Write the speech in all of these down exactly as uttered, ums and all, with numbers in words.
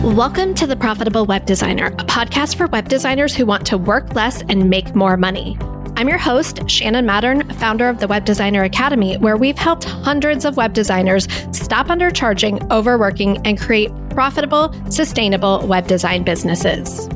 Welcome to The Profitable Web Designer, a podcast for web designers who want to work less and make more money. I'm your host, Shannon Mattern, founder of the Web Designer Academy, where we've helped hundreds of web designers stop undercharging, overworking, and create profitable, sustainable web design businesses.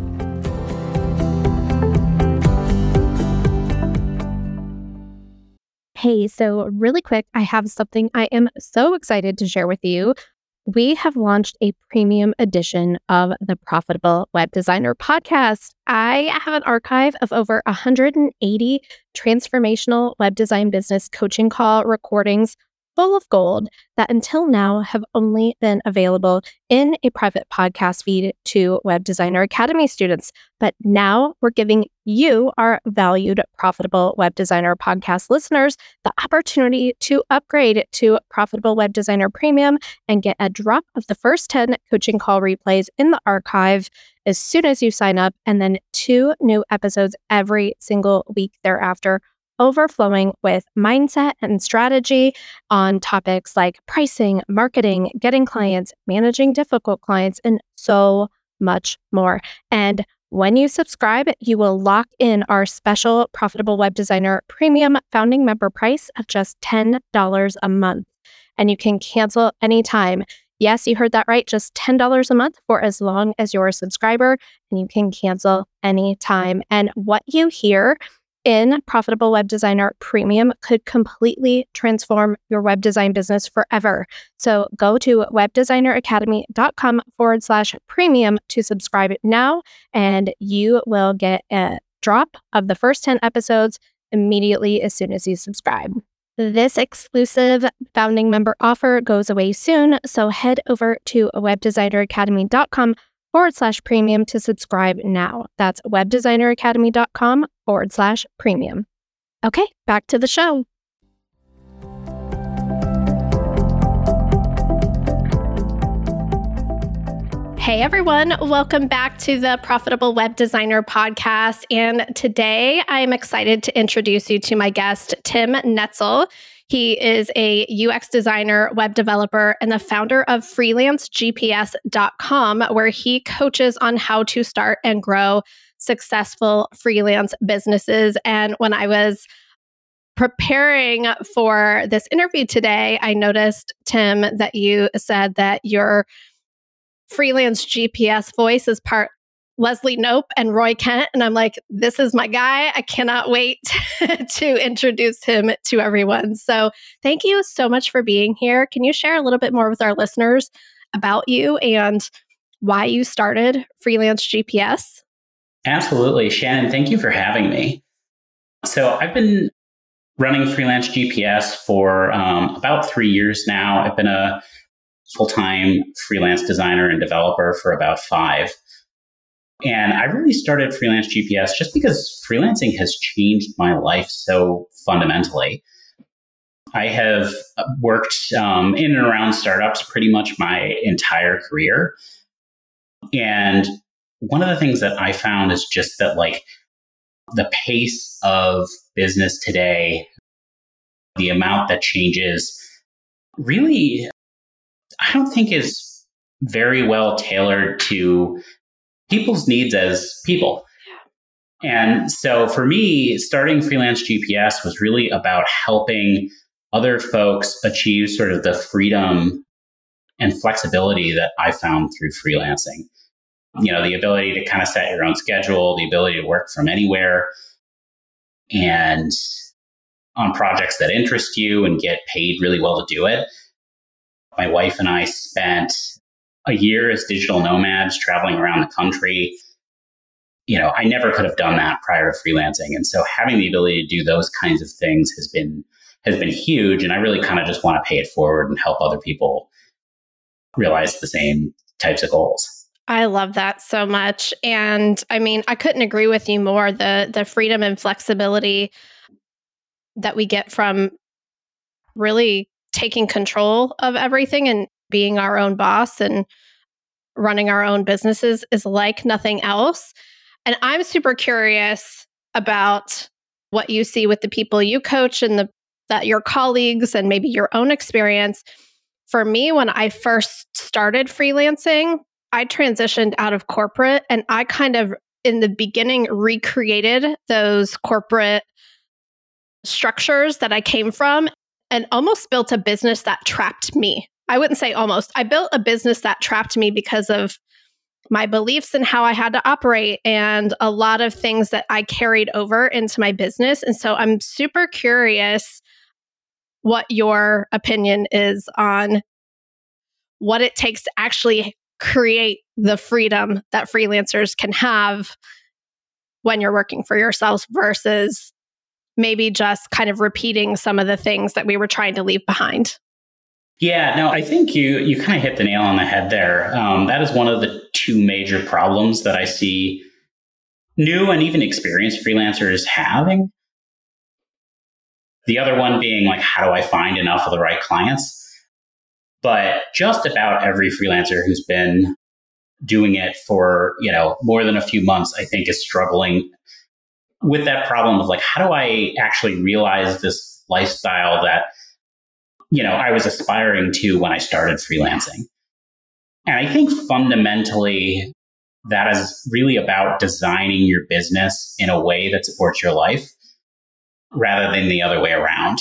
Hey, so really quick, I have something I am so excited to share with you. We have launched a premium edition of the Profitable Web Designer podcast. I have an archive of over one hundred eighty transformational web design business coaching call recordings full of gold that until now have only been available in a private podcast feed to Web Designer Academy students. But now we're giving you, our valued Profitable Web Designer podcast listeners, the opportunity to upgrade to Profitable Web Designer Premium and get a drop of the first ten coaching call replays in the archive as soon as you sign up, and then two new episodes every single week thereafter, overflowing with mindset and strategy on topics like pricing, marketing, getting clients, managing difficult clients, and so much more. And when you subscribe, you will lock in our special Profitable Web Designer Premium founding member price of just ten dollars a month. And you can cancel anytime. Yes, you heard that right, just ten dollars a month for as long as you're a subscriber, and you can cancel anytime. And what you hear in Profitable Web Designer Premium could completely transform your web design business forever. So go to webdesigneracademy.com forward slash premium to subscribe now, and you will get a drop of the first ten episodes immediately as soon as you subscribe. This exclusive founding member offer goes away soon, so head over to webdesigneracademy.com forward slash premium to subscribe now. That's webdesigneracademy.com forward slash premium. Okay, back to the show. Hey everyone, welcome back to the Profitable Web Designer podcast. And today I'm excited to introduce you to my guest, Tim Netzel. He is a U X designer, web developer, and the founder of freelance G P S dot com, where he coaches on how to start and grow successful freelance businesses. And when I was preparing for this interview today, I noticed, Tim, that you said that your freelance G P S voice is part Leslie Knope and Roy Kent. And I'm like, this is my guy. I cannot wait to introduce him to everyone. So thank you so much for being here. Can you share a little bit more with our listeners about you and why you started Freelance G P S? Absolutely. Shannon, thank you for having me. So I've been running Freelance G P S for um, about three years now. I've been a full-time freelance designer and developer for about five. And I really started Freelance G P S just because freelancing has changed my life so fundamentally. I have worked um, in and around startups pretty much my entire career. And one of the things that I found is just that, like, the pace of business today, the amount that changes, really, I don't think is very well tailored to people's needs as people. And so for me, starting Freelance G P S was really about helping other folks achieve sort of the freedom and flexibility that I found through freelancing. You know, the ability to kind of set your own schedule, the ability to work from anywhere, and on projects that interest you and get paid really well to do it. My wife and I spent a year as digital nomads traveling around the country. You know, I never could have done that prior to freelancing. And so having the ability to do those kinds of things has been has been huge. And I really kind of just want to pay it forward and help other people realize the same types of goals. I love that so much. And I mean, I couldn't agree with you more. The the freedom and flexibility that we get from really taking control of everything and being our own boss and running our own businesses is like nothing else. And I'm super curious about what you see with the people you coach and the that your colleagues and maybe your own experience. For me, when I first started freelancing, I transitioned out of corporate and I kind of, in the beginning, recreated those corporate structures that I came from and almost built a business that trapped me. I wouldn't say almost. I built a business that trapped me because of my beliefs and how I had to operate and a lot of things that I carried over into my business. And so I'm super curious what your opinion is on what it takes to actually create the freedom that freelancers can have when you're working for yourselves versus maybe just kind of repeating some of the things that we were trying to leave behind. Yeah, no, I think you you kind of hit the nail on the head there. Um, that is one of the two major problems that I see new and even experienced freelancers having. The other one being like, how do I find enough of the right clients? But just about every freelancer who's been doing it for, you know, more than a few months, I think is struggling with that problem of like, how do I actually realize this lifestyle that, you know, I was aspiring to when I started freelancing? And I think fundamentally that is really about designing your business in a way that supports your life rather than the other way around.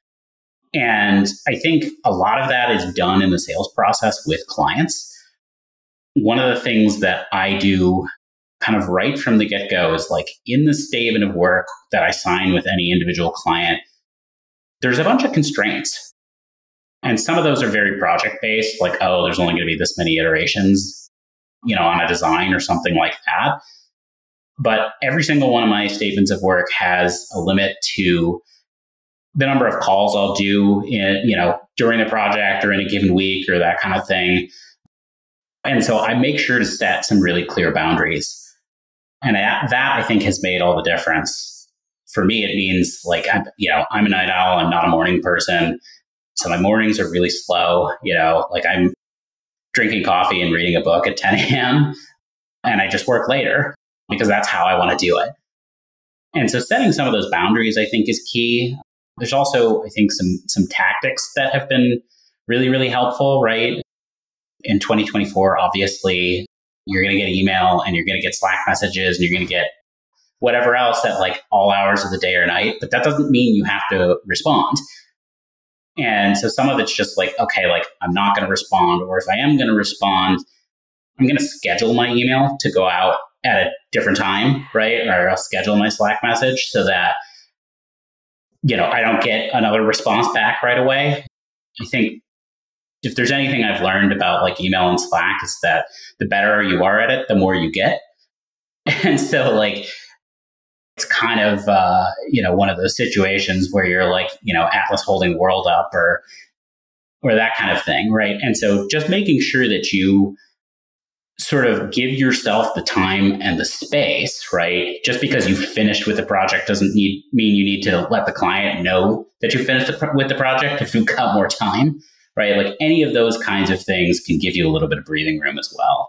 And I think a lot of that is done in the sales process with clients. One of the things that I do kind of right from the get-go is like in the statement of work that I sign with any individual client, there's a bunch of constraints. And some of those are very project-based, like, oh, there's only going to be this many iterations, you know, on a design or something like that. But every single one of my statements of work has a limit to the number of calls I'll do in, you know, during the project or in a given week or that kind of thing. And so I make sure to set some really clear boundaries. And that, that I think has made all the difference. For me, it means like, I'm, you know, I'm a night owl. I'm not a morning person. So my mornings are really slow. You know, like I'm drinking coffee and reading a book at ten a.m. and I just work later because that's how I want to do it. And so setting some of those boundaries, I think, is key. There's also, I think, some some tactics that have been really, really helpful, right? In twenty twenty-four, obviously, you're going to get email and you're going to get Slack messages and you're going to get whatever else at like all hours of the day or night. But that doesn't mean you have to respond. And so some of it's just like, okay, like I'm not going to respond. Or if I am going to respond, I'm going to schedule my email to go out at a different time, right? Or I'll schedule my Slack message so that, you know, I don't get another response back right away. I think if there's anything I've learned about like email and Slack is that the better you are at it, the more you get. And so like, it's kind of, uh, you know, one of those situations where you're like, you know, Atlas holding the world up or, or that kind of thing. Right. And so just making sure that you sort of give yourself the time and the space, right? Just because you finished with the project doesn't need, mean you need to let the client know that you finished the, with the project if you've got more time, right? Like any of those kinds of things can give you a little bit of breathing room as well.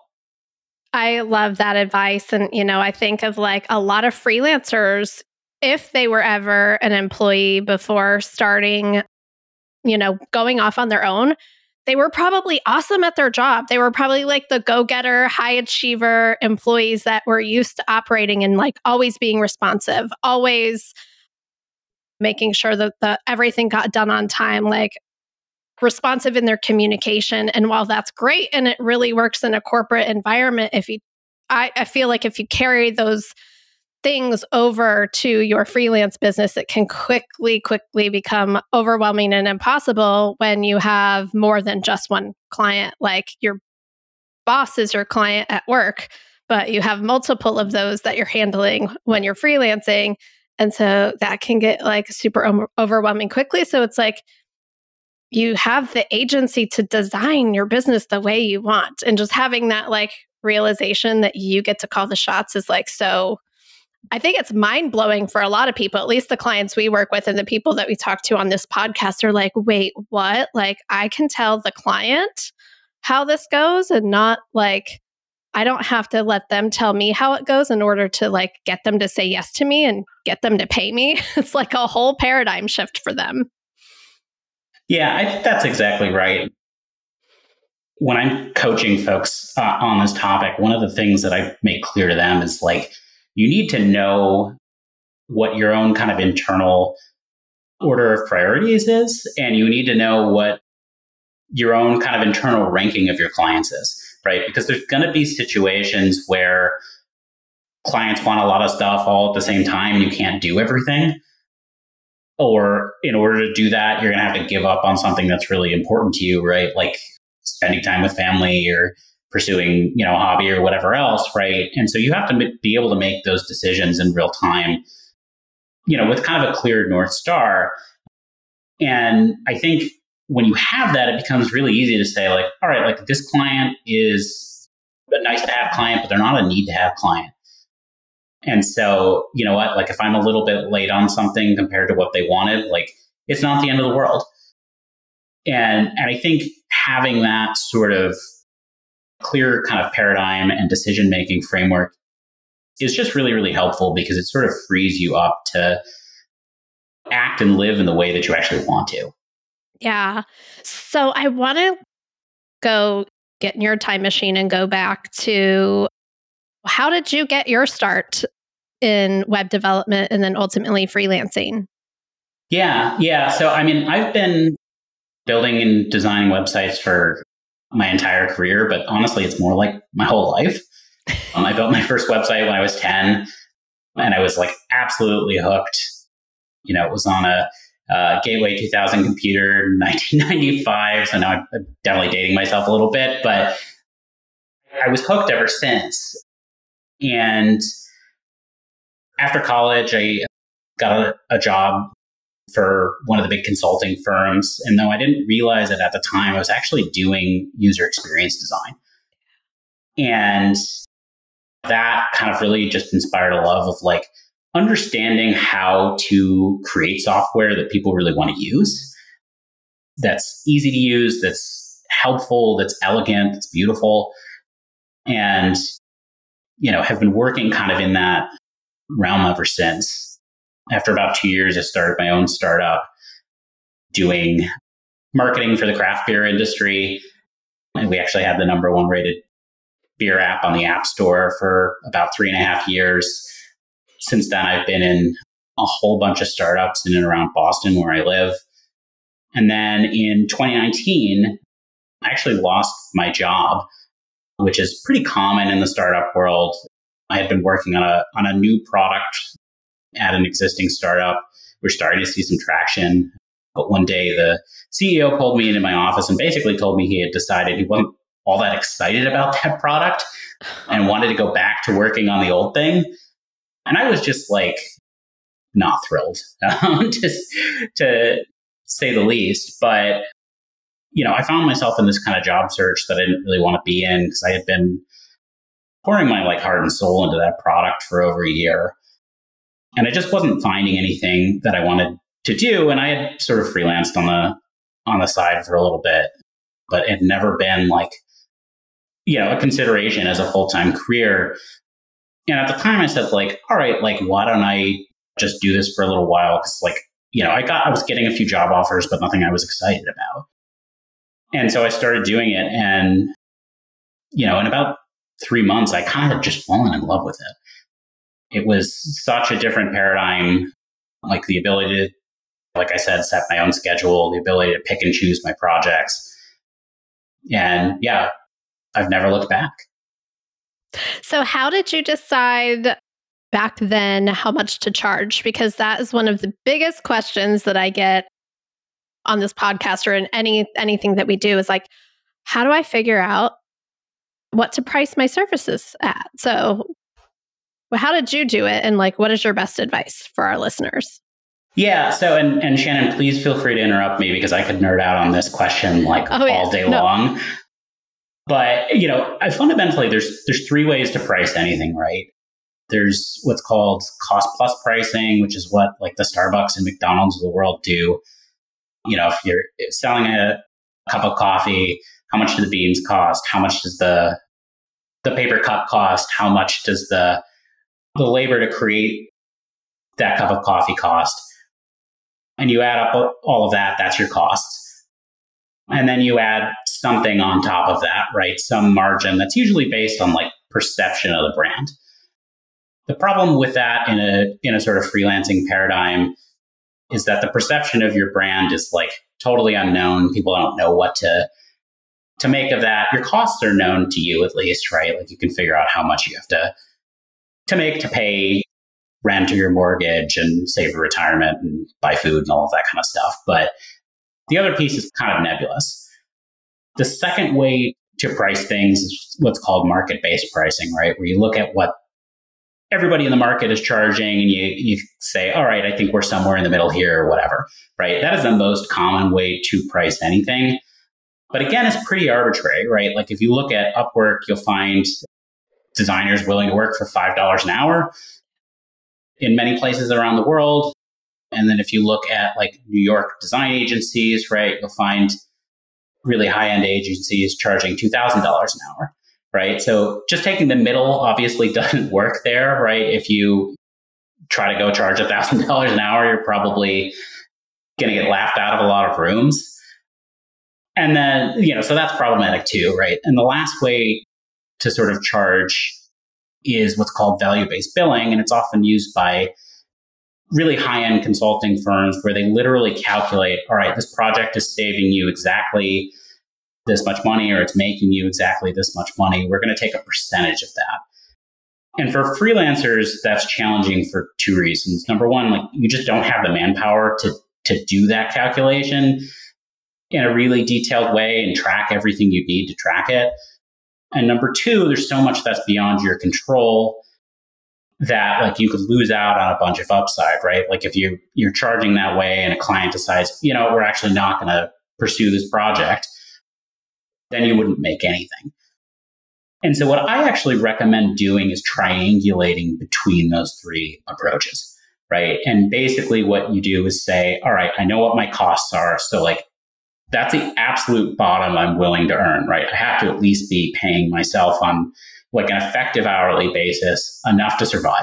I love that advice. And, you know, I think of like a lot of freelancers, if they were ever an employee before starting, you know, going off on their own, they were probably awesome at their job. They were probably like the go-getter, high achiever employees that were used to operating and like always being responsive, always making sure that the everything got done on time, like responsive in their communication. And while that's great and it really works in a corporate environment, if you, I, I feel like if you carry those things over to your freelance business, it can quickly, quickly become overwhelming and impossible when you have more than just one client. Like your boss is your client at work, but you have multiple of those that you're handling when you're freelancing. And so that can get like super o- overwhelming quickly. So it's like, you have the agency to design your business the way you want. And just having that like realization that you get to call the shots is like, so I think it's mind blowing for a lot of people, at least the clients we work with and the people that we talk to on this podcast are like, wait, what? Like I can tell the client how this goes and not like, I don't have to let them tell me how it goes in order to like get them to say yes to me and get them to pay me. It's like a whole paradigm shift for them. Yeah, I think that's exactly right. when I'm coaching folks uh, on this topic, one of the things that I make clear to them is like, you need to know what your own kind of internal order of priorities is, and you need to know what your own kind of internal ranking of your clients is, right? Because there's going to be situations where clients want a lot of stuff all at the same time and you can't do everything. Or in order to do that, you're going to have to give up on something that's really important to you, right? Like spending time with family or pursuing, you know, a hobby or whatever else, right? And so you have to be able to make those decisions in real time, you know, with kind of a clear North Star. And I think when you have that, it becomes really easy to say like, all right, like this client is a nice to have client, but they're not a need to have client. And so, you know what, like if I'm a little bit late on something compared to what they wanted, like it's not the end of the world. And, and I think having that sort of clear kind of paradigm and decision-making framework is just really, really helpful because it sort of frees you up to act and live in the way that you actually want to. Yeah. So I want to go get in your time machine and go back to how did you get your start in web development and then ultimately freelancing? Yeah. Yeah. So, I mean, I've been building and designing websites for my entire career, but honestly, it's more like my whole life. Um, I built my first website when I was ten and I was like absolutely hooked. You know, it was on a uh, Gateway two thousand computer in nineteen ninety-five. So now I'm definitely dating myself a little bit, but I was hooked ever since. And after college, I got a, a job for one of the big consulting firms. And though I didn't realize it at the time, I was actually doing user experience design. And that kind of really just inspired a love of like understanding how to create software that people really want to use, that's easy to use, that's helpful, that's elegant, that's beautiful. And, you know, have been working kind of in that realm ever since. After about two years, I started my own startup doing marketing for the craft beer industry. And we actually had the number one rated beer app on the App Store for about three and a half years. Since then, I've been in a whole bunch of startups in and around Boston where I live. And then in twenty nineteen, I actually lost my job, which is pretty common in the startup world. I had been working on a on a new product at an existing startup. We're starting to see some traction. But one day the C E O pulled me into my office and basically told me he had decided he wasn't all that excited about that product and wanted to go back to working on the old thing. And I was just like, not thrilled, um, just to say the least. But, you know, I found myself in this kind of job search that I didn't really want to be in because I had been pouring my like heart and soul into that product for over a year. And I just wasn't finding anything that I wanted to do. And I had sort of freelanced on the on the side for a little bit, but it had never been like, you know, a consideration as a full-time career. And at the time I said like, all right, like, why don't I just do this for a little while? Because like, you know, I got, I was getting a few job offers, but nothing I was excited about. And so I started doing it. And, you know, in about three months, I kind of had just fallen in love with it. It was such a different paradigm, like the ability to, like I said, set my own schedule, the ability to pick and choose my projects. And yeah, I've never looked back. So how did you decide back then how much to charge? Because that is one of the biggest questions that I get on this podcast or in any anything that we do is like, how do I figure out what to price my services at? So well, how did you do it? And like, what is your best advice for our listeners? Yeah. So, and, and Shannon, please feel free to interrupt me because I could nerd out on this question like oh, all yeah. day no. long. But, you know, I fundamentally, there's there's three ways to price anything, right? There's what's called cost plus pricing, which is what like the Starbucks and McDonald's of the world do. You know, if you're selling a cup of coffee, how much do the beans cost? How much does the the paper cup cost? How much does the the labor to create that cup of coffee cost? And you add up all of that, that's your costs. And then you add something on top of that, right? Some margin that's usually based on like perception of the brand. The problem with that in a in a sort of freelancing paradigm is that the perception of your brand is like totally unknown. People don't know what to to make of that. Your costs are known to you at least, right? Like you can figure out how much you have to to make to pay rent or your mortgage and save for retirement and buy food and all of that kind of stuff. But the other piece is kind of nebulous. The second way to price things is what's called market-based pricing, right? Where you look at what everybody in the market is charging and you, you say, all right, I think we're somewhere in the middle here or whatever, right? That is the most common way to price anything. But again, it's pretty arbitrary, right? Like if you look at Upwork, you'll find designers willing to work for five dollars an hour in many places around the world. And then if you look at like New York design agencies, right, you'll find really high-end agencies charging two thousand dollars an hour, right? So just taking the middle obviously doesn't work there, right? If you try to go charge one thousand dollars an hour, you're probably going to get laughed out of a lot of rooms. And then, you know, so that's problematic too, right? And the last way to sort of charge is what's called value-based billing. And it's often used by really high-end consulting firms where they literally calculate, all right, this project is saving you exactly this much money, or it's making you exactly this much money. We're going to take a percentage of that. And for freelancers, that's challenging for two reasons. Number one, like you just don't have the manpower to, to do that calculation in a really detailed way and track everything you need to track it. And number two, there's so much that's beyond your control that like you could lose out on a bunch of upside, right? Like if you you're charging that way and a client decides, you know, we're actually not going to pursue this project, then you wouldn't make anything. And so what I actually recommend doing is triangulating between those three approaches, right? And basically what you do is say, all right, I know what my costs are. So like that's the absolute bottom I'm willing to earn, right? I have to at least be paying myself on like an effective hourly basis enough to survive.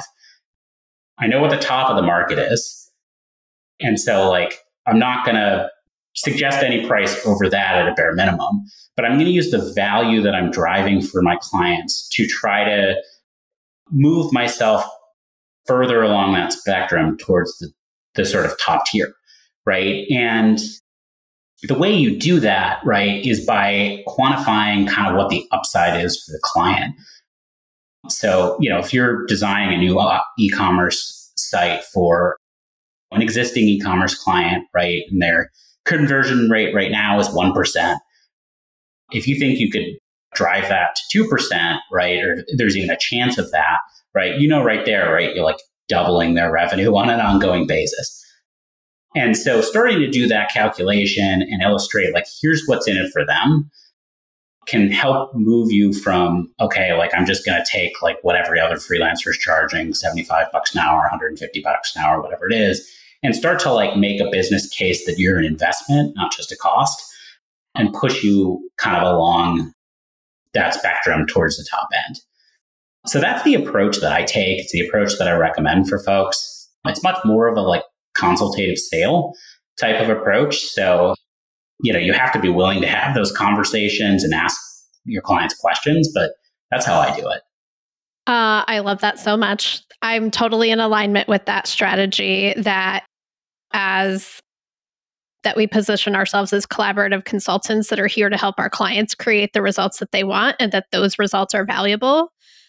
I know what the top of the market is. And so like, I'm not going to suggest any price over that at a bare minimum, but I'm going to use the value that I'm driving for my clients to try to move myself further along that spectrum towards the, the sort of top tier, right? And the way you do that, right, is by quantifying kind of what the upside is for the client. So, you know, if you're designing a new uh, e-commerce site for an existing e-commerce client, right, and their conversion rate right now is one percent. If you think you could drive that to two percent, right, or there's even a chance of that, right, you know right there, right, you're like doubling their revenue on an ongoing basis. And so starting to do that calculation and illustrate, like, here's what's in it for them can help move you from, okay, like, I'm just going to take like what every other freelancer is charging, seventy-five bucks an hour, one hundred fifty bucks an hour, whatever it is, and start to like make a business case that you're an investment, not just a cost, and push you kind of along that spectrum towards the top end. So that's the approach that I take. It's the approach that I recommend for folks. It's much more of a like consultative sale type of approach. So, you know, you have to be willing to have those conversations and ask your clients questions, but that's how I do it. Uh, I love that so much. I'm totally in alignment with that strategy that as that we position ourselves as collaborative consultants that are here to help our clients create the results that they want and that those results are valuable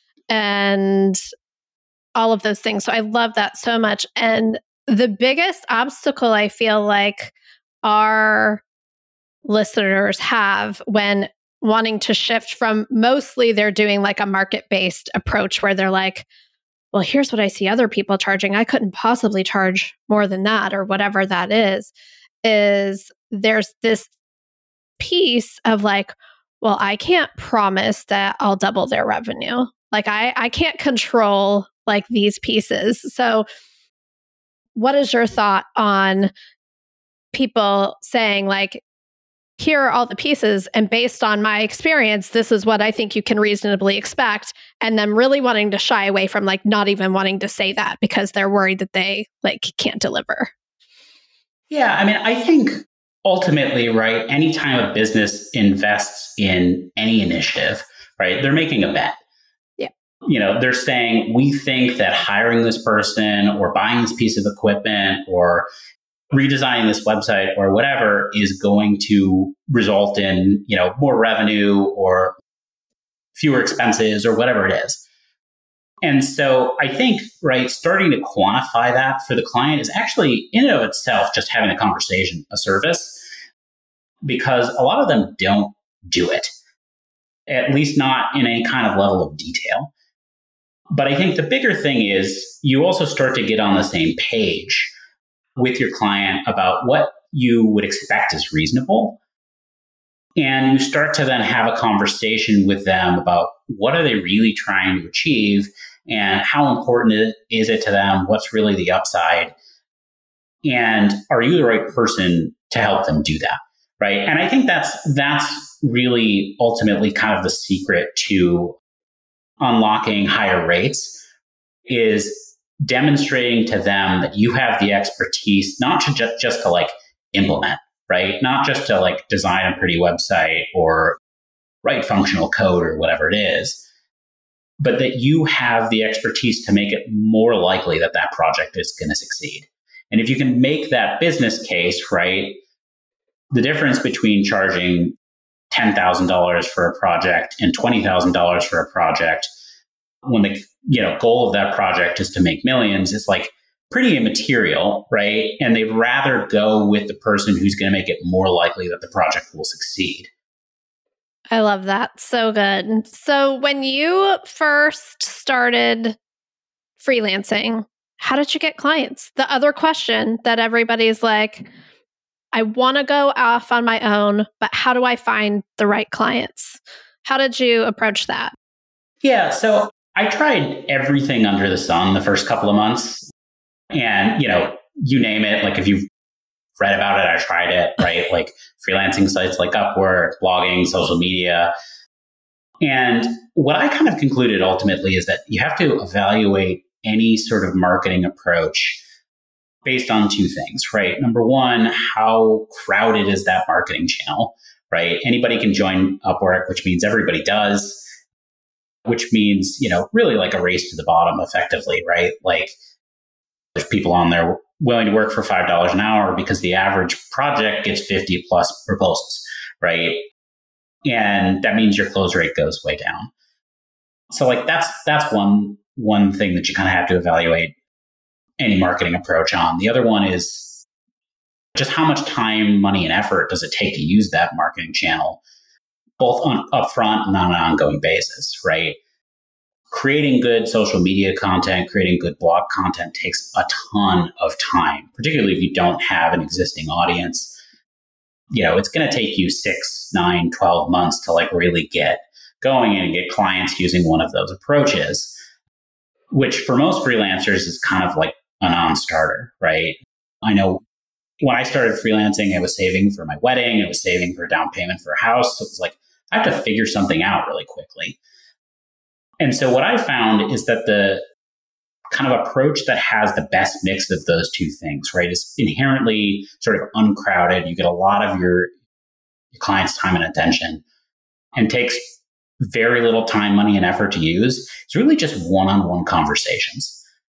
and all of those things. So I love that so much. And the biggest obstacle I feel like our listeners have when wanting to shift from mostly they're doing like a market-based approach where they're like, well, here's what I see other people charging. I couldn't possibly charge more than that or whatever that is, is there's this piece of like, well, I can't promise that I'll double their revenue. Like I, I can't control like these pieces. So what is your thought on people saying like, here are all the pieces and based on my experience, this is what I think you can reasonably expect. And then really wanting to shy away from like not even wanting to say that because they're worried that they like can't deliver. Yeah. I mean, I think ultimately, right, anytime a business invests in any initiative, right, they're making a bet. Yeah. You know, they're saying, we think that hiring this person or buying this piece of equipment or redesigning this website or whatever is going to result in, you know, more revenue or fewer expenses or whatever it is. And so I think, right, starting to quantify that for the client is actually in and of itself just having a conversation, a service, because a lot of them don't do it, at least not in any kind of level of detail. But I think the bigger thing is you also start to get on the same page with your client about what you would expect is reasonable. And you start to then have a conversation with them about what are they really trying to achieve and how important is it to them? What's really the upside? And are you the right person to help them do that? Right. And I think that's that's really ultimately kind of the secret to unlocking higher rates is demonstrating to them that you have the expertise, not to just, just to like implement, right? Not just to like design a pretty website or write functional code or whatever it is, but that you have the expertise to make it more likely that that project is going to succeed. And if you can make that business case, right, the difference between charging ten thousand dollars for a project and twenty thousand dollars for a project, when the you know goal of that project is to make millions, is like pretty immaterial, right? And they'd rather go with the person who's going to make it more likely that the project will succeed. I love that. So good. So when you first started freelancing, how did you get clients? The other question that everybody's like, I want to go off on my own, but how do I find the right clients? How did you approach that? Yeah, so I tried everything under the sun the first couple of months. And, you know, you name it, like if you've read about it, I tried it, right? Like freelancing sites like Upwork, blogging, social media. And what I kind of concluded ultimately is that you have to evaluate any sort of marketing approach based on two things, right? Number one, how crowded is that marketing channel, right? Anybody can join Upwork, which means everybody does, which means, you know, really like a race to the bottom effectively, right? Like there's people on there willing to work for five dollars an hour because the average project gets fifty plus proposals, right? And that means your close rate goes way down. So like that's that's one one thing that you kind of have to evaluate any marketing approach on. The other one is just how much time, money, and effort does it take to use that marketing channel, both on upfront and on an ongoing basis, right? Creating good social media content, creating good blog content takes a ton of time, particularly if you don't have an existing audience. You know, it's going to take you six, nine, twelve months to like really get going and get clients using one of those approaches, which for most freelancers is kind of like a non-starter, right? I know when I started freelancing, I was saving for my wedding, I was saving for a down payment for a house. So it was like, I have to figure something out really quickly. And so what I found is that the kind of approach that has the best mix of those two things, right, is inherently sort of uncrowded. You get a lot of your, your clients' time and attention and takes very little time, money, and effort to use. It's really just one-on-one conversations.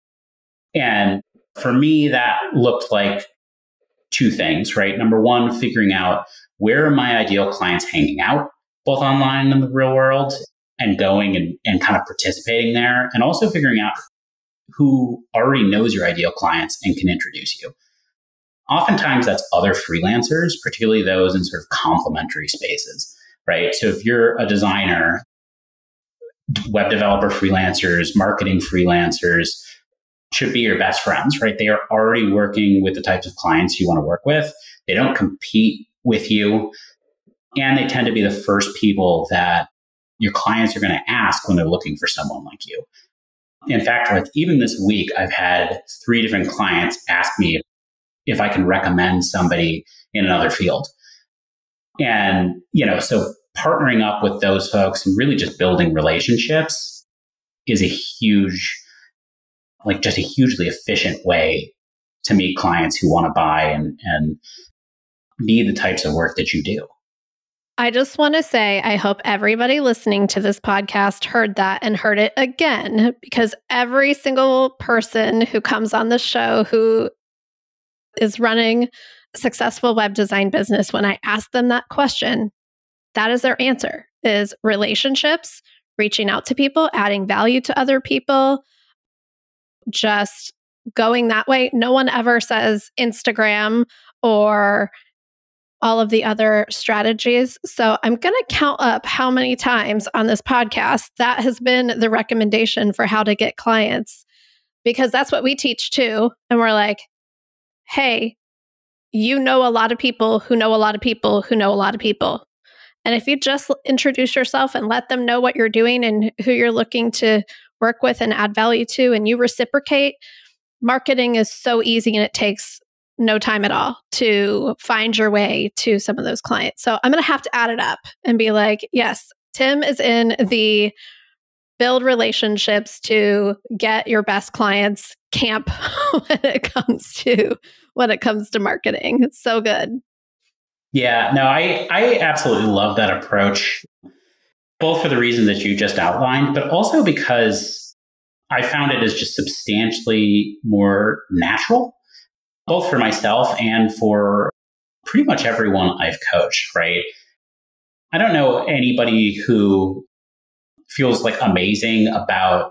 And for me, that looked like two things, right? Number one, figuring out where are my ideal clients hanging out, both online and in the real world, and going and, and kind of participating there, and also figuring out who already knows your ideal clients and can introduce you. Oftentimes that's other freelancers, particularly those in sort of complementary spaces, right? So if you're a designer, web developer freelancers, marketing freelancers should be your best friends, right? They are already working with the types of clients you want to work with. They don't compete with you. And they tend to be the first people that your clients are going to ask when they're looking for someone like you. In fact, like even this week, I've had three different clients ask me if I can recommend somebody in another field. And, you know, so partnering up with those folks and really just building relationships is a huge, like just a hugely efficient way to meet clients who want to buy and, and need the types of work that you do. I just want to say, I hope everybody listening to this podcast heard that and heard it again, because every single person who comes on the show who is running a successful web design business, when I ask them that question, that is their answer, is relationships, reaching out to people, adding value to other people, just going that way. No one ever says Instagram or all of the other strategies. So I'm going to count up how many times on this podcast that has been the recommendation for how to get clients, because that's what we teach too. And we're like, hey, you know a lot of people who know a lot of people who know a lot of people. And if you just introduce yourself and let them know what you're doing and who you're looking to work with and add value to, and you reciprocate, marketing is so easy and it takes no time at all to find your way to some of those clients. So I'm going to have to add it up and be like, yes, Tim is in the build relationships to get your best clients camp when it comes to when it comes to marketing. It's so good. Yeah, no, I, I absolutely love that approach, both for the reason that you just outlined, but also because I found it as just substantially more natural, both for myself and for pretty much everyone I've coached, right? I don't know anybody who feels like amazing about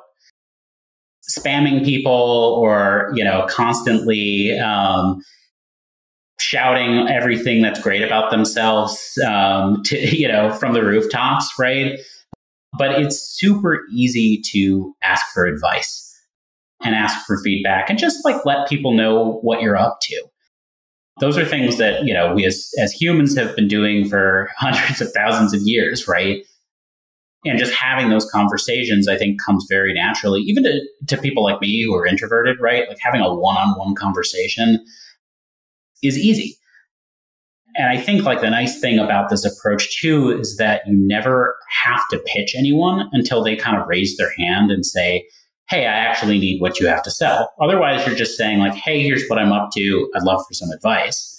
spamming people or, you know, constantly um, shouting everything that's great about themselves, um, to, you know, from the rooftops, right? But it's super easy to ask for advice and ask for feedback and just like let people know what you're up to. Those are things that, you know, we as, as humans have been doing for hundreds of thousands of years, right? And just having those conversations, I think, comes very naturally, even to, to people like me who are introverted, right? Like having a one-on-one conversation is easy. And I think like the nice thing about this approach too is that you never have to pitch anyone until they kind of raise their hand and say, hey, I actually need what you have to sell. Otherwise, you're just saying like, hey, here's what I'm up to. I'd love for some advice.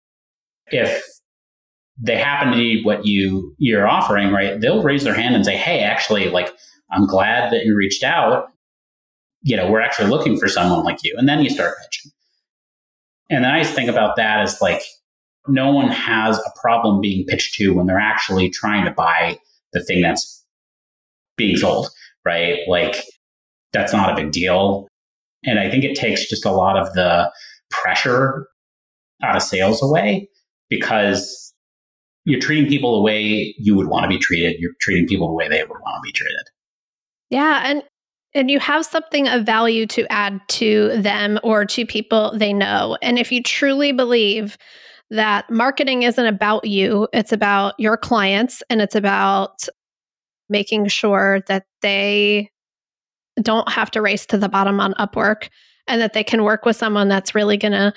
If they happen to need what you, you're offering, right, they'll raise their hand and say, hey, actually, like, I'm glad that you reached out. You know, we're actually looking for someone like you. And then you start pitching. And the nice thing about that is like, no one has a problem being pitched to when they're actually trying to buy the thing that's being sold, right? Like, that's not a big deal. And I think it takes just a lot of the pressure out of sales away, because you're treating people the way you would want to be treated. You're treating people the way they would want to be treated. Yeah. And and you have something of value to add to them or to people they know. And if you truly believe that marketing isn't about you, it's about your clients, and it's about making sure that they don't have to race to the bottom on Upwork, and that they can work with someone that's really going to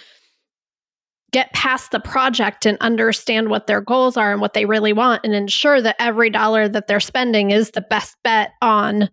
get past the project and understand what their goals are and what they really want, and ensure that every dollar that they're spending is the best bet on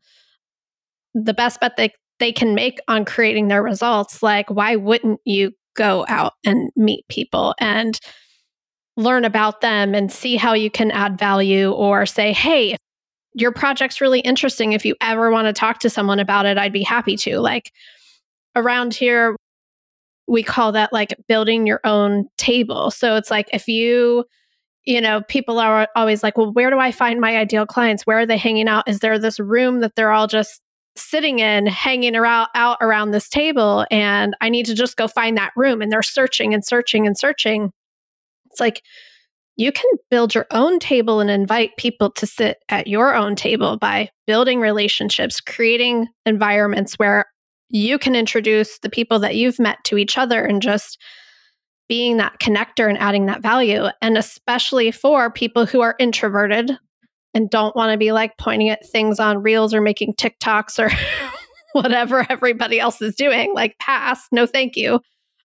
the best bet they, they can make on creating their results. Like, why wouldn't you go out and meet people and learn about them and see how you can add value, or say, hey, your project's really interesting. If you ever want to talk to someone about it, I'd be happy to. Like, around here, we call that like building your own table. So it's like, if you, you know, people are always like, well, where do I find my ideal clients? Where are they hanging out? Is there this room that they're all just sitting in, hanging around out around this table, and I need to just go find that room? And they're searching and searching and searching. It's like, you can build your own table and invite people to sit at your own table by building relationships, creating environments where you can introduce the people that you've met to each other, and just being that connector and adding that value. And especially for people who are introverted and don't want to be like pointing at things on Reels or making TikToks or whatever everybody else is doing, like, pass, no thank you.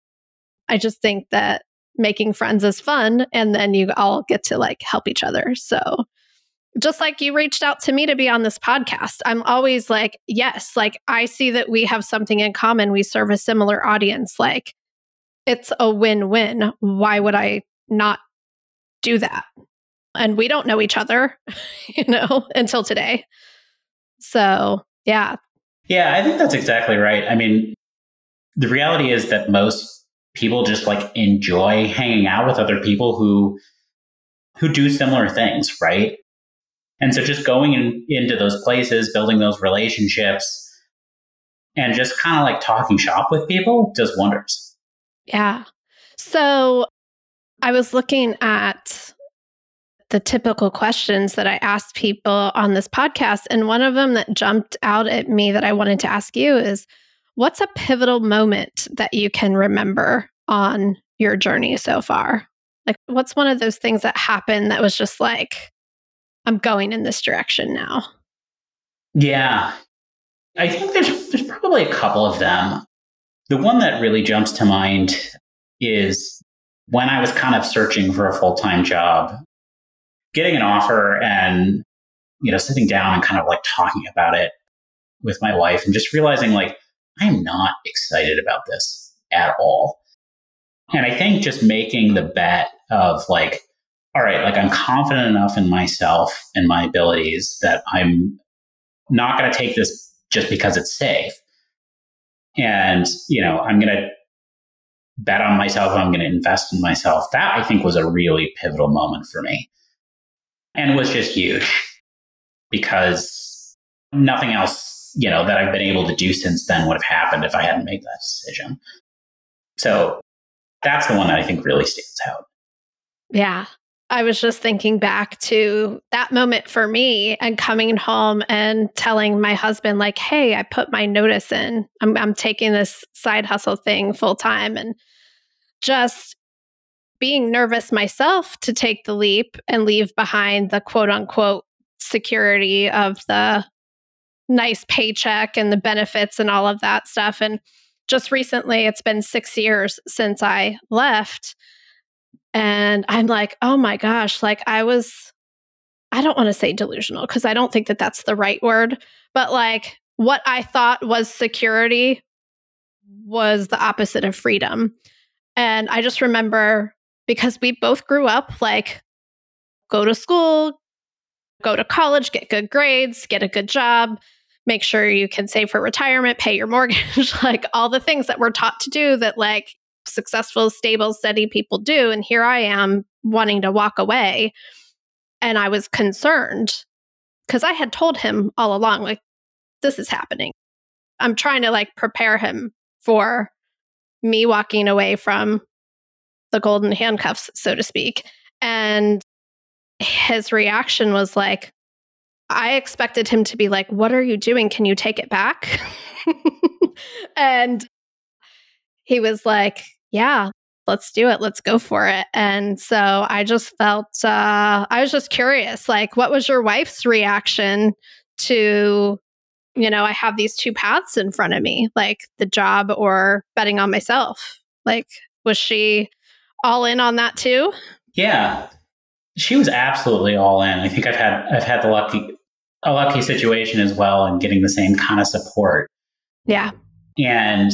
I just think that making friends is fun, and then you all get to like help each other. So just like you reached out to me to be on this podcast, I'm always like, yes, like I see that we have something in common. We serve a similar audience. Like, it's a win-win. Why would I not do that. And we don't know each other, you know, until today. So, yeah. Yeah, I think that's exactly right. I mean, the reality is that most people just like enjoy hanging out with other people who who do similar things, right? And so just going in, into those places, building those relationships, and just kind of like talking shop with people does wonders. Yeah. So I was looking at the typical questions that I asked people on this podcast. And one of them that jumped out at me that I wanted to ask you is, what's a pivotal moment that you can remember on your journey so far? Like, what's one of those things that happened that was just like, I'm going in this direction now? Yeah. I think there's there's probably a couple of them. The one that really jumps to mind is when I was kind of searching for a full-time job, getting an offer and, you know, sitting down and kind of like talking about it with my wife and just realizing like, I'm not excited about this at all. And I think just making the bet of like, all right, like I'm confident enough in myself and my abilities that I'm not going to take this just because it's safe. And, you know, I'm going to bet on myself. I'm going to invest in myself. That I think was a really pivotal moment for me and was just huge because nothing else, you know, that I've been able to do since then would have happened if I hadn't made that decision. So that's the one that I think really stands out. Yeah. I was just thinking back to that moment for me and coming home and telling my husband, like, hey, I put my notice in. I'm, I'm taking this side hustle thing full time, and just being nervous myself to take the leap and leave behind the quote unquote security of the nice paycheck and the benefits and all of that stuff. And just recently, it's been six years since I left. And I'm like, oh my gosh, like I was, I don't want to say delusional because I don't think that that's the right word, but like what I thought was security was the opposite of freedom. And I just remember, because we both grew up like, go to school, go to college, get good grades, get a good job, make sure you can save for retirement, pay your mortgage, like all the things that we're taught to do that like successful, stable, steady people do. And here I am wanting to walk away. And I was concerned because I had told him all along, like, this is happening. I'm trying to like prepare him for me walking away from the golden handcuffs, so to speak. And his reaction was like, I expected him to be like, what are you doing? Can you take it back? And he was like, yeah, let's do it. Let's go for it. And so I just felt, uh, I was just curious, like, what was your wife's reaction to, you know, I have these two paths in front of me, like the job or betting on myself? Like, was she all in on that too? Yeah, she was absolutely all in. I think I've had, I've had the lucky, a lucky situation as well in getting the same kind of support. Yeah. And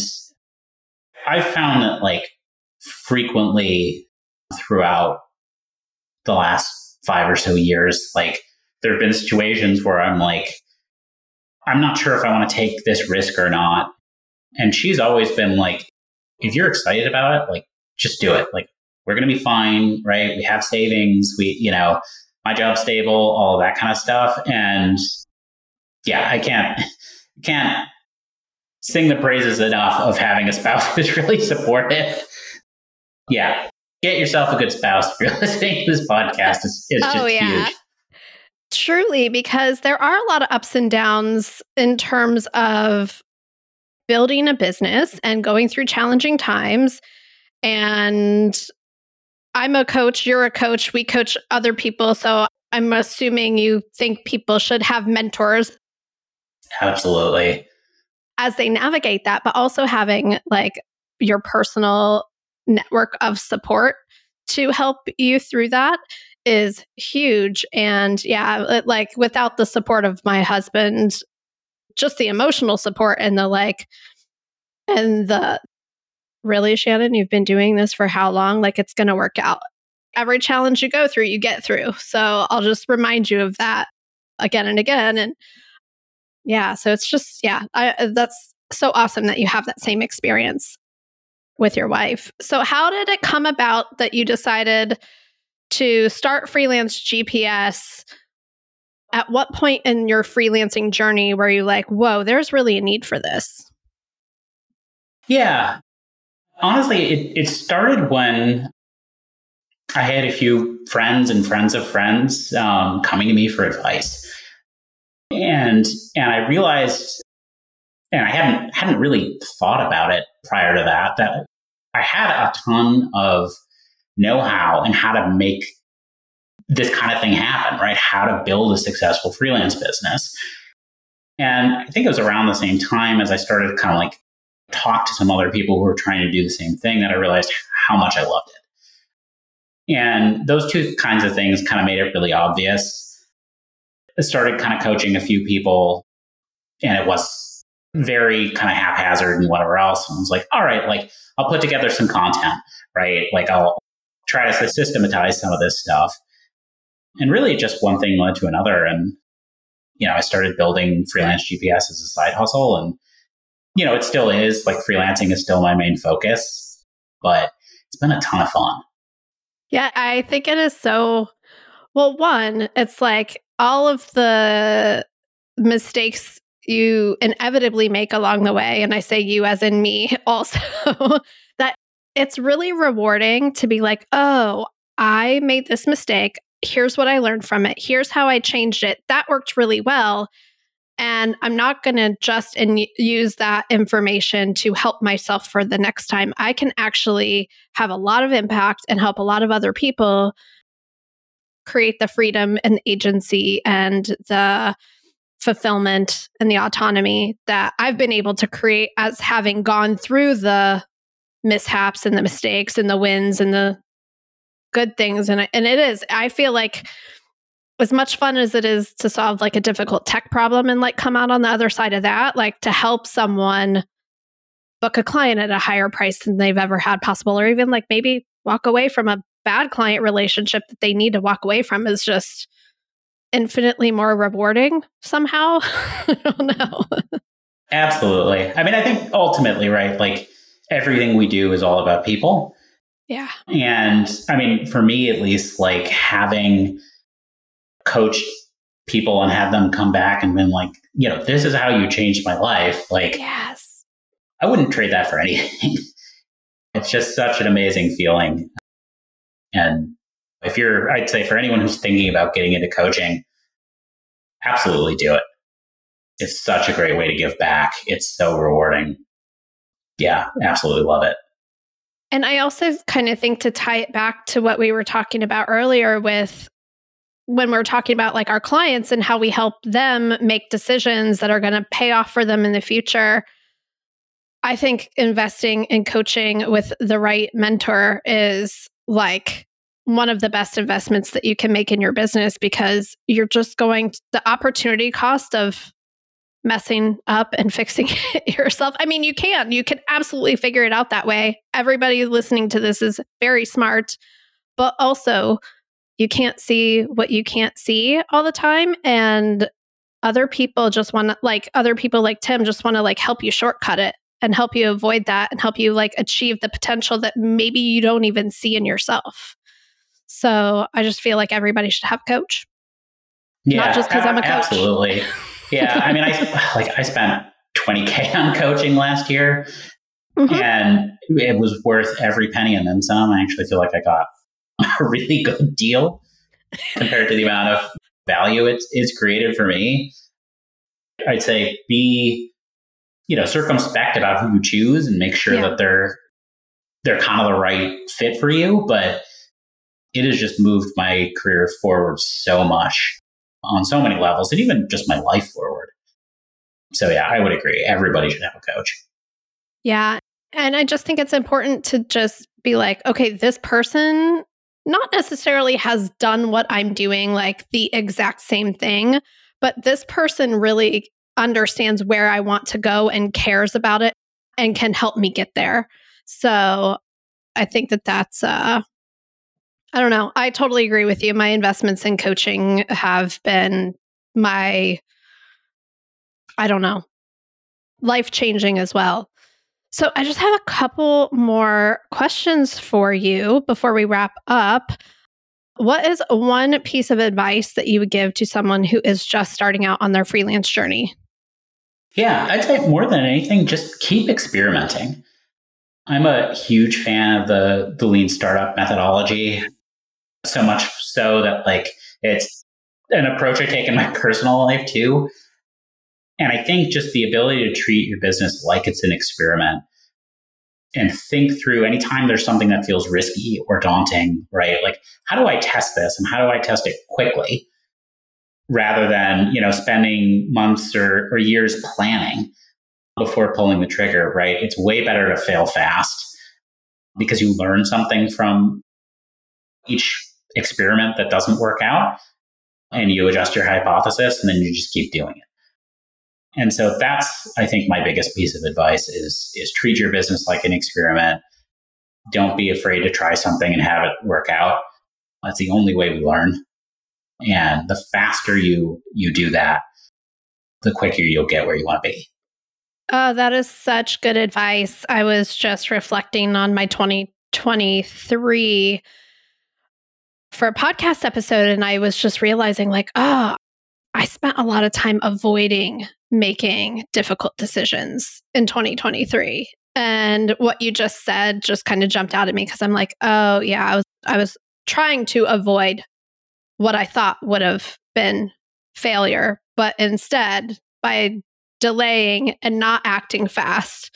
I found that like frequently throughout the last five or so years, like there have been situations where I'm like, I'm not sure if I want to take this risk or not. And she's always been like, if you're excited about it, like just do it. Like we're going to be fine, right? We have savings. We, you know, my job's stable, all of that kind of stuff. And yeah, I can't, can't sing the praises enough of having a spouse who's really supportive. Yeah. Get yourself a good spouse if you're listening to this podcast. It's, it's just oh, yeah. huge. Truly, because there are a lot of ups and downs in terms of building a business and going through challenging times. And I'm a coach, you're a coach, we coach other people. So I'm assuming you think people should have mentors. Absolutely. As they navigate that, but also having like your personal network of support to help you through that is huge. And yeah, like without the support of my husband, just the emotional support and the like, and the really, Shannon, you've been doing this for how long? Like it's going to work out. every challenge you go through, you get through. So I'll just remind you of that again and again. And yeah, so it's just, yeah, I, that's so awesome that you have that same experience with your wife. So how did it come about that you decided to start Freelance G P S? At what point in your freelancing journey were you like, whoa, there's really a need for this? Yeah. Honestly, it, it started when I had a few friends and friends of friends um, coming to me for advice. And and I realized, and I hadn't hadn't really thought about it prior to that, that I had a ton of know-how in how to make this kind of thing happen, right? How to build a successful freelance business. And I think it was around the same time as I started to kind of like talk to some other people who were trying to do the same thing that I realized how much I loved it. And those two kinds of things kind of made it really obvious. I started kind of coaching a few people, and it was very kind of haphazard and whatever else. And I was like, all right, like I'll put together some content, right? Like I'll try to systematize some of this stuff. And really just one thing led to another. And, you know, I started building Freelance G P S as a side hustle. And, you know, it still is, like freelancing is still my main focus, but it's been a ton of fun. Yeah, I think it is so, well, one, it's like all of the mistakes you inevitably make along the way, and I say you as in me also, that it's really rewarding to be like, oh, I made this mistake. Here's what I learned from it. Here's how I changed it. That worked really well. And I'm not going to just in- use that information to help myself for the next time. I can actually have a lot of impact and help a lot of other people create the freedom and agency and the fulfillment and the autonomy that I've been able to create as having gone through the mishaps and the mistakes and the wins and the good things. And, I, and it is, I feel like as much fun as it is to solve like a difficult tech problem and like come out on the other side of that, like to help someone book a client at a higher price than they've ever had possible, or even like maybe walk away from a bad client relationship that they need to walk away from is just infinitely more rewarding somehow. I don't know. Absolutely. I mean, I think ultimately, right, like everything we do is all about people. Yeah. And I mean, for me at least, like having coached people and had them come back and been like, you know, this is how you changed my life. Like, yes, I wouldn't trade that for anything. It's just such an amazing feeling. And if you're, I'd say for anyone who's thinking about getting into coaching, absolutely do it. It's such a great way to give back. It's so rewarding. Yeah, absolutely love it. And I also kind of think to tie it back to what we were talking about earlier with when we're talking about like our clients and how we help them make decisions that are going to pay off for them in the future. I think investing in coaching with the right mentor is like one of the best investments that you can make in your business, because you're just going to, the opportunity cost of messing up and fixing it yourself. I mean, you can, you can absolutely figure it out that way. Everybody listening to this is very smart, but also you can't see what you can't see all the time. And other people just want to like, other people like Tim just want to like help you shortcut it and help you avoid that and help you like achieve the potential that maybe you don't even see in yourself. So I just feel like everybody should have a coach. Yeah, not just because I'm a coach. Absolutely. Yeah. I mean, I like I spent twenty K on coaching last year, mm-hmm. and it was worth every penny and then some. I actually feel like I got a really good deal compared to the amount of value it's, it's created for me. I'd say be, you know, circumspect about who you choose and make sure yeah. that they're they're kind of the right fit for you. But it has just moved my career forward so much on so many levels, and even just my life forward. So yeah, I would agree. Everybody should have a coach. Yeah. And I just think it's important to just be like, okay, this person not necessarily has done what I'm doing, like the exact same thing, but this person really understands where I want to go and cares about it and can help me get there. So I think that that's uh, I don't know. I totally agree with you. My investments in coaching have been my, I don't know, life-changing as well. So I just have a couple more questions for you before we wrap up. What is one piece of advice that you would give to someone who is just starting out on their freelance journey? Yeah, I'd say more than anything, just keep experimenting. I'm a huge fan of the, the lean startup methodology, so much so that like it's an approach I take in my personal life too. And I think just the ability to treat your business like it's an experiment and think through anytime there's something that feels risky or daunting, right? Like, how do I test this and how do I test it quickly rather than, you know, spending months or, or years planning before pulling the trigger, right? It's way better to fail fast because you learn something from each experiment that doesn't work out and you adjust your hypothesis and then you just keep doing it. And so that's, I think, my biggest piece of advice is, is treat your business like an experiment. Don't be afraid to try something and have it work out. That's the only way we learn. And the faster you you do that, the quicker you'll get where you want to be. Oh, that is such good advice. I was just reflecting on my twenty twenty-three for a podcast episode, and I was just realizing like, oh, I spent a lot of time avoiding making difficult decisions in twenty twenty-three. And what you just said just kind of jumped out at me because I'm like, oh yeah, I was I was trying to avoid what I thought would have been failure, but instead, by delaying and not acting fast,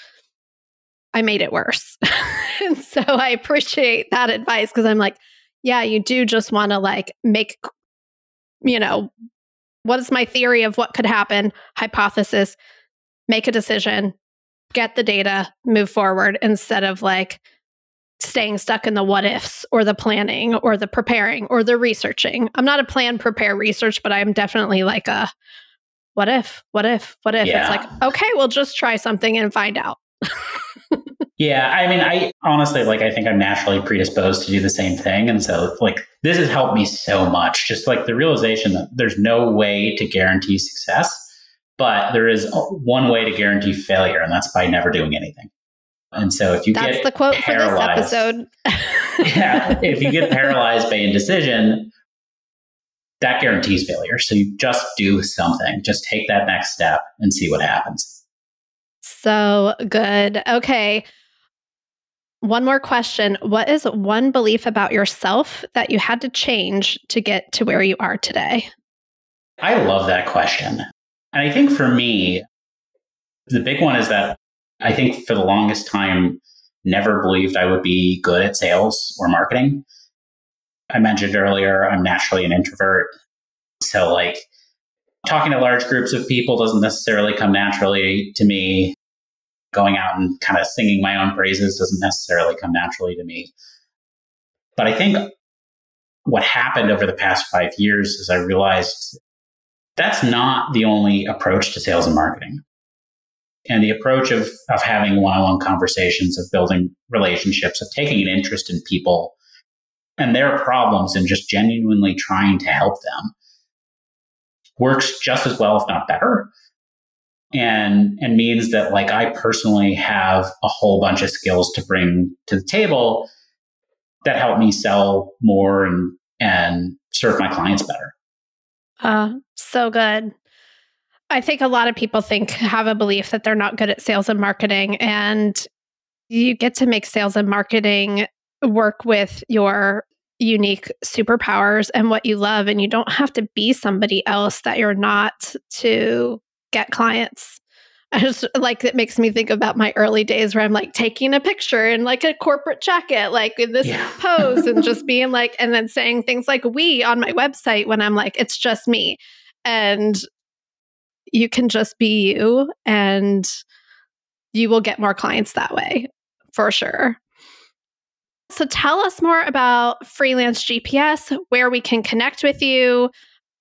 I made it worse. And so I appreciate that advice because I'm like, yeah, you do just want to like make, you know, what is my theory of what could happen? Hypothesis, make a decision, get the data, move forward instead of like staying stuck in the what ifs or the planning or the preparing or the researching. I'm not a plan, prepare, research, but I'm definitely like a what if, what if, what if? Yeah. It's like, okay, we'll just try something and find out. Yeah, I mean, I honestly, like, I think I'm naturally predisposed to do the same thing. And so, like, this has helped me so much. Just like the realization that there's no way to guarantee success, but there is one way to guarantee failure, and that's by never doing anything. And so if you That's get the quote paralyzed, for this episode. yeah, if you get paralyzed by indecision, that guarantees failure. So you just do something. Just take that next step and see what happens. So good. Okay. One more question. What is one belief about yourself that you had to change to get to where you are today? I love that question. And I think for me, the big one is that I think for the longest time, never believed I would be good at sales or marketing. I mentioned earlier, I'm naturally an introvert. So like talking to large groups of people doesn't necessarily come naturally to me. Going out and kind of singing my own praises doesn't necessarily come naturally to me. But I think what happened over the past five years is I realized that's not the only approach to sales and marketing. And the approach of, of having one-on-one conversations, of building relationships, of taking an interest in people and their problems and just genuinely trying to help them works just as well, if not better. And, and means that like I personally have a whole bunch of skills to bring to the table that help me sell more and, and serve my clients better. Uh, so good. I think a lot of people think, have a belief that they're not good at sales and marketing, and you get to make sales and marketing work with your unique superpowers and what you love, and you don't have to be somebody else that you're not to get clients. I just like, it makes me think about my early days where I'm like taking a picture in like a corporate jacket, like in this yeah. pose, and just being like, and then saying things like "we" on my website when I'm like, it's just me. And you can just be you, and you will get more clients that way, for sure. So tell us more about Freelance G P S, where we can connect with you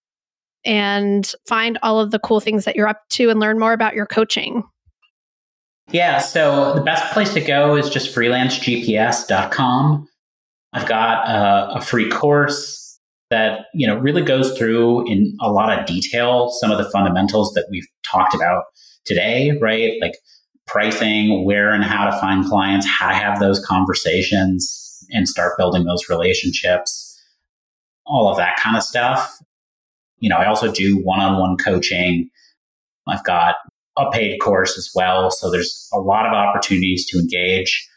and find all of the cool things that you're up to and learn more about your coaching. Yeah, so the best place to go is just freelance g p s dot com. I've got a, a free course that, you know, really goes through in a lot of detail some of the fundamentals that we've talked about today, right? Like pricing, where and how to find clients, how to have those conversations and start building those relationships, all of that kind of stuff. You know, I also do one-on-one coaching. I've got a paid course as well. So there's a lot of opportunities to engage.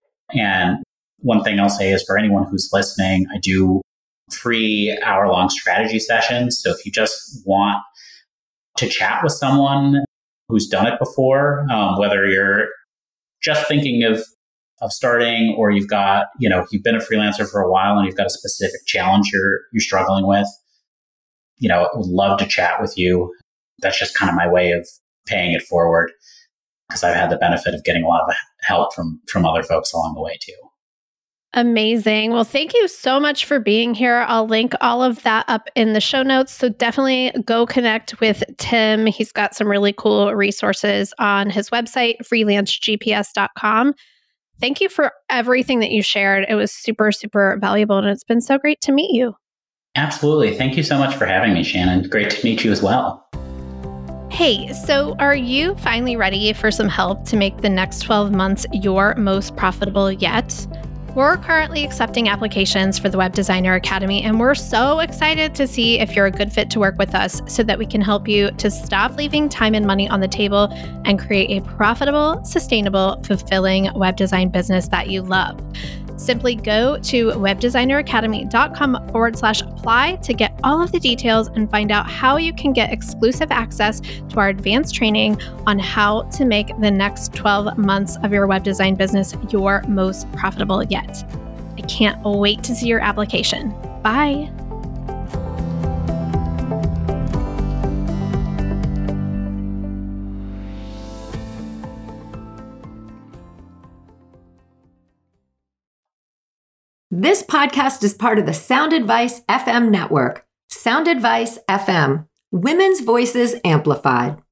And one thing I'll say is for anyone who's listening, I do free hour-long strategy sessions. So if you just want to chat with someone who's done it before, um, whether you're just thinking of of starting or you've got, you know, you've been a freelancer for a while and you've got a specific challenge you're you're struggling with, you know, I would love to chat with you. That's just kind of my way of paying it forward because I've had the benefit of getting a lot of help from from other folks along the way too. Amazing. Well, thank you so much for being here. I'll link all of that up in the show notes. So definitely go connect with Tim. He's got some really cool resources on his website, freelance g p s dot com. Thank you for everything that you shared. It was super, super valuable, and it's been so great to meet you. Absolutely. Thank you so much for having me, Shannon. Great to meet you as well. Hey, so are you finally ready for some help to make the next twelve months your most profitable yet? We're currently accepting applications for the Web Designer Academy, and we're so excited to see if you're a good fit to work with us so that we can help you to stop leaving time and money on the table and create a profitable, sustainable, fulfilling web design business that you love. Simply go to webdesigneracademy.com forward slash apply to get all of the details and find out how you can get exclusive access to our advanced training on how to make the next twelve months of your web design business your most profitable yet. I can't wait to see your application. Bye. This podcast is part of the Sound Advice F M network. Sound Advice F M, women's voices amplified.